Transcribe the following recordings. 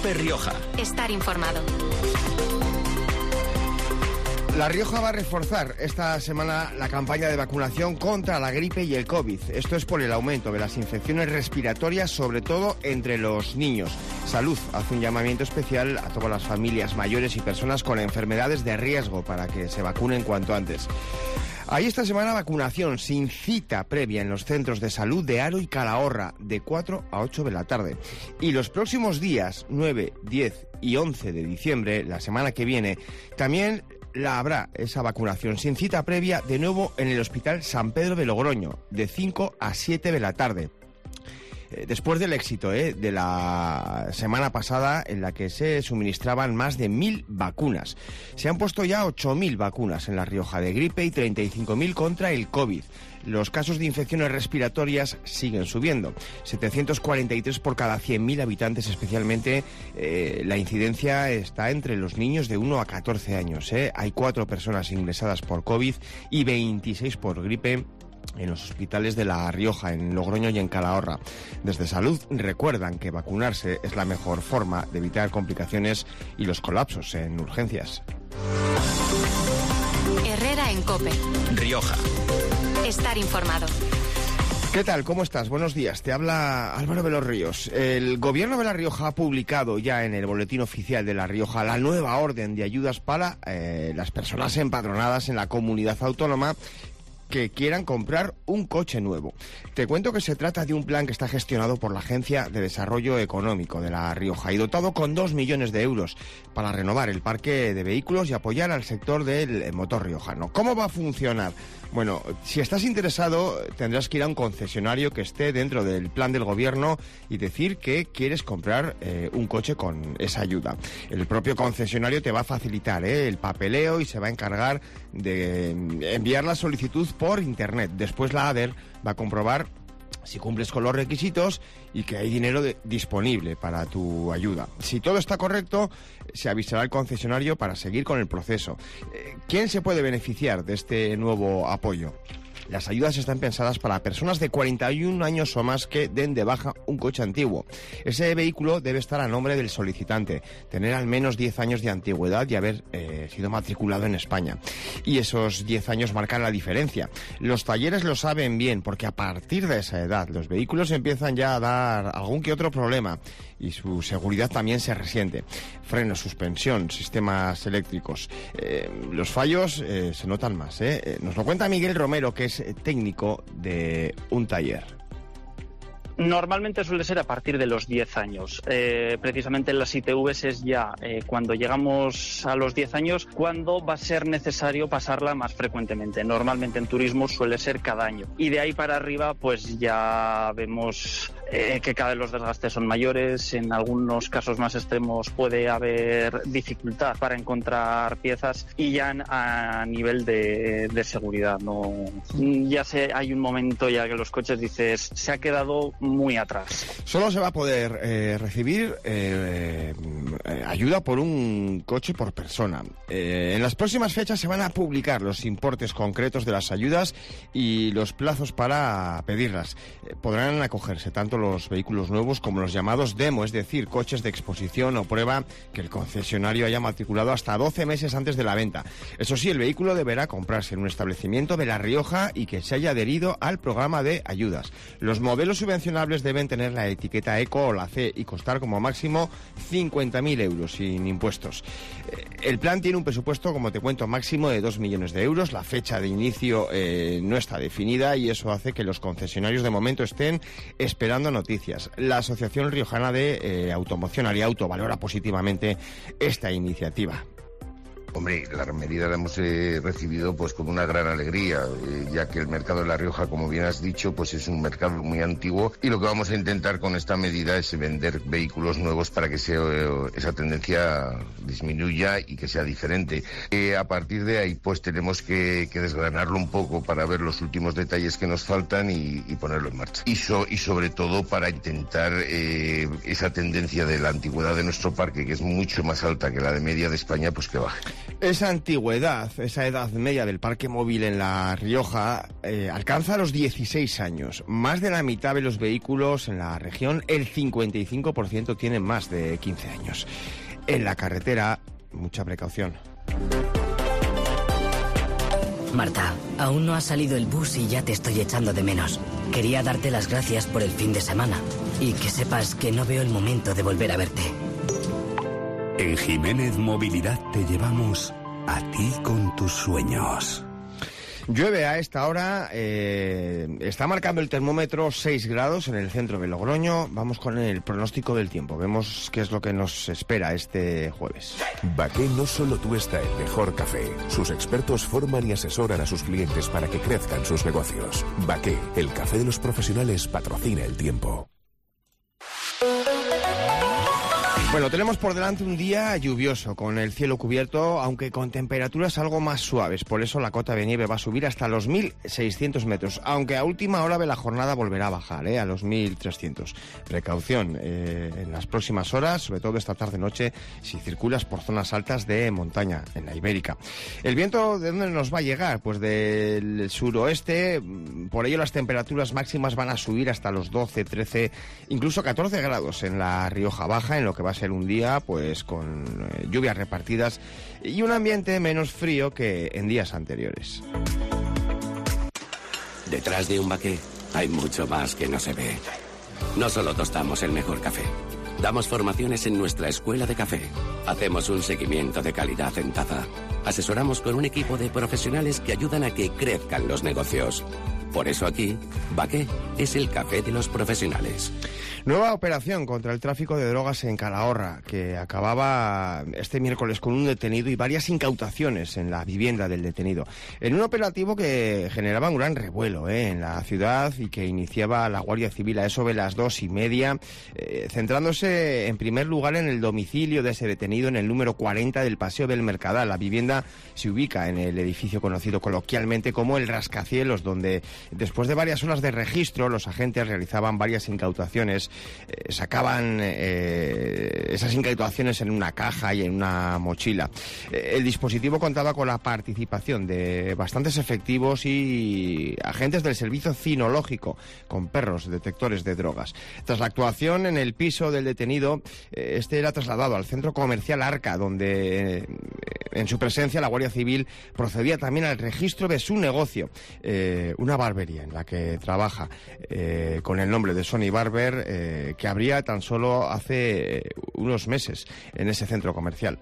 COPE Rioja. Estar informado. La Rioja va a reforzar esta semana la campaña de vacunación contra la gripe y el COVID. Esto es por el aumento de las infecciones respiratorias, sobre todo entre los niños. Salud hace un llamamiento especial a todas las familias mayores y personas con enfermedades de riesgo para que se vacunen cuanto antes. Hay esta semana vacunación sin cita previa en los centros de salud de Haro y Calahorra, de 4 a 8 de la tarde. Y los próximos días, 9, 10 y 11 de diciembre, la semana que viene, también la habrá esa vacunación sin cita previa de nuevo en el Hospital San Pedro de Logroño, de 5 a 7 de la tarde. Después del éxito de la semana pasada, en la que se suministraban más de 1.000 vacunas. Se han puesto ya 8.000 vacunas en La Rioja de gripe y 35.000 contra el COVID. Los casos de infecciones respiratorias siguen subiendo. 743 por cada 100.000 habitantes, especialmente la incidencia está entre los niños de 1 a 14 años. Hay 4 personas ingresadas por COVID y 26 por gripe en los hospitales de La Rioja, en Logroño y en Calahorra. Desde Salud recuerdan que vacunarse es la mejor forma de evitar complicaciones y los colapsos en urgencias. Herrera en COPE Rioja. Estar informado. ¿Qué tal? ¿Cómo estás? Buenos días. Te habla Álvaro de los Ríos. El Gobierno de La Rioja ha publicado ya en el Boletín Oficial de La Rioja la nueva orden de ayudas para las personas empadronadas en la comunidad autónoma que quieran comprar un coche nuevo. Te cuento que se trata de un plan que está gestionado por la Agencia de Desarrollo Económico de La Rioja y dotado con 2 millones de euros para renovar el parque de vehículos y apoyar al sector del motor riojano. ¿Cómo va a funcionar? Bueno, si estás interesado, tendrás que ir a un concesionario que esté dentro del plan del gobierno y decir que quieres comprar un coche con esa ayuda. El propio concesionario te va a facilitar el papeleo y se va a encargar de enviar la solicitud por internet. Después la ADER va a comprobar si cumples con los requisitos y que hay dinero disponible para tu ayuda. Si todo está correcto, se avisará al concesionario para seguir con el proceso. ¿Quién se puede beneficiar de este nuevo apoyo? Las ayudas están pensadas para personas de 41 años o más que den de baja un coche antiguo. Ese vehículo debe estar a nombre del solicitante, tener al menos 10 años de antigüedad y haber sido matriculado en España. Y esos 10 años marcan la diferencia. Los talleres lo saben bien, porque a partir de esa edad los vehículos empiezan ya a dar algún que otro problema y su seguridad también se resiente. Frenos, suspensión, sistemas eléctricos. Los fallos se notan más. Nos lo cuenta Miguel Romero, que es técnico de un taller. Normalmente suele ser a partir de los 10 años. Precisamente en las ITVs es ya cuando llegamos a los 10 años cuando va a ser necesario pasarla más frecuentemente. Normalmente en turismo suele ser cada año. Y de ahí para arriba pues ya vemos que cada vez los desgastes son mayores. En algunos casos más extremos puede haber dificultad para encontrar piezas y ya a nivel de seguridad. No, ya hay un momento ya que los coches dices se ha quedado muy atrás. Solo se va a poder recibir ayuda por un coche por persona. En las próximas fechas se van a publicar los importes concretos de las ayudas y los plazos para pedirlas. Podrán acogerse tanto los vehículos nuevos como los llamados demo, es decir, coches de exposición o prueba que el concesionario haya matriculado hasta 12 meses antes de la venta. Eso sí, el vehículo deberá comprarse en un establecimiento de La Rioja y que se haya adherido al programa de ayudas. Los modelos subvencionables deben tener la etiqueta ECO o la C y costar como máximo 50.000 euros sin impuestos. El plan tiene un presupuesto, como te cuento, máximo de 2 millones de euros. La fecha de inicio no está definida y eso hace que los concesionarios de momento estén esperando noticias. La Asociación Riojana de Automoción Ariauto valora positivamente esta iniciativa. Hombre, la medida la hemos recibido pues con una gran alegría, ya que el mercado de La Rioja, como bien has dicho, pues es un mercado muy antiguo y lo que vamos a intentar con esta medida es vender vehículos nuevos para que esa tendencia disminuya y que sea diferente. A partir de ahí pues tenemos que desgranarlo un poco para ver los últimos detalles que nos faltan y ponerlo en marcha. Y sobre todo para intentar esa tendencia de la antigüedad de nuestro parque, que es mucho más alta que la de media de España, pues que baje. Esa antigüedad, esa edad media del parque móvil en La Rioja alcanza los 16 años. Más de la mitad de los vehículos en la región, el 55% tienen más de 15 años. En la carretera, mucha precaución. Marta, aún no ha salido el bus y ya te estoy echando de menos. Quería darte las gracias por el fin de semana y que sepas que no veo el momento de volver a verte. En Jiménez Movilidad te llevamos a ti con tus sueños. Llueve a esta hora, está marcando el termómetro 6 grados en el centro de Logroño. Vamos con el pronóstico del tiempo, vemos qué es lo que nos espera este jueves. Baqué no solo tuesta el mejor café, sus expertos forman y asesoran a sus clientes para que crezcan sus negocios. Baqué, el café de los profesionales, patrocina el tiempo. Bueno, tenemos por delante un día lluvioso, con el cielo cubierto, aunque con temperaturas algo más suaves. Por eso la cota de nieve va a subir hasta los 1.600 metros, aunque a última hora de la jornada volverá a bajar, a los 1.300. Precaución en las próximas horas, sobre todo esta tarde-noche, si circulas por zonas altas de montaña, en la Ibérica. ¿El viento de dónde nos va a llegar? Pues del suroeste, por ello las temperaturas máximas van a subir hasta los 12, 13, incluso 14 grados en la Rioja Baja, en lo que va a ser un día pues con lluvias repartidas y un ambiente menos frío que en días anteriores. Detrás de un Baqué hay mucho más que no se ve. No solo tostamos el mejor café, damos formaciones en nuestra escuela de café, hacemos un seguimiento de calidad en taza, asesoramos con un equipo de profesionales que ayudan a que crezcan los negocios. Por eso aquí, Baqué es el café de los profesionales. Nueva operación contra el tráfico de drogas en Calahorra, que acababa este miércoles con un detenido y varias incautaciones en la vivienda del detenido. En un operativo que generaba un gran revuelo en la ciudad y que iniciaba la Guardia Civil a eso de las 2:30, centrándose en primer lugar en el domicilio de ese detenido en el número 40 del Paseo del Mercadal. La vivienda se ubica en el edificio conocido coloquialmente como el Rascacielos, donde después de varias horas de registro los agentes realizaban varias incautaciones. Sacaban esas incautaciones en una caja y en una mochila. El dispositivo contaba con la participación de bastantes efectivos y agentes del servicio cinológico con perros detectores de drogas. Tras la actuación en el piso del detenido, este era trasladado al centro comercial Arca, donde en su presencia la Guardia Civil procedía también al registro de su negocio, una barbería en la que trabaja con el nombre de Sony Barber, que abría tan solo hace unos meses en ese centro comercial.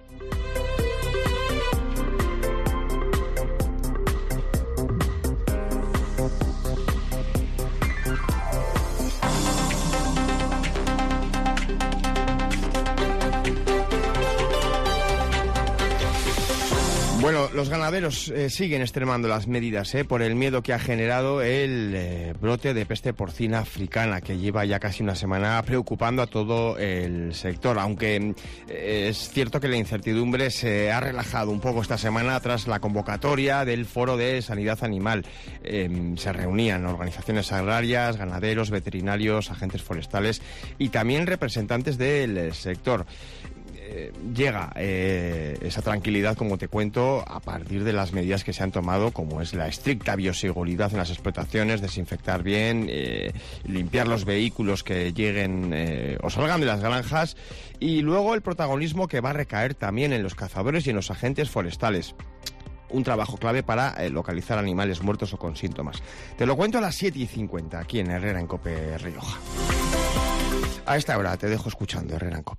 Bueno, los ganaderos siguen extremando las medidas por el miedo que ha generado el brote de peste porcina africana, que lleva ya casi una semana preocupando a todo el sector, aunque es cierto que la incertidumbre se ha relajado un poco esta semana tras la convocatoria del Foro de Sanidad Animal. Se reunían organizaciones agrarias, ganaderos, veterinarios, agentes forestales y también representantes del sector. Llega esa tranquilidad, como te cuento, a partir de las medidas que se han tomado, como es la estricta bioseguridad en las explotaciones, desinfectar bien, limpiar los vehículos que lleguen o salgan de las granjas, y luego el protagonismo que va a recaer también en los cazadores y en los agentes forestales. Un trabajo clave para localizar animales muertos o con síntomas. Te lo cuento a las 7:50 aquí en Herrera en COPE Rioja. A esta hora te dejo escuchando Herrera en COPE.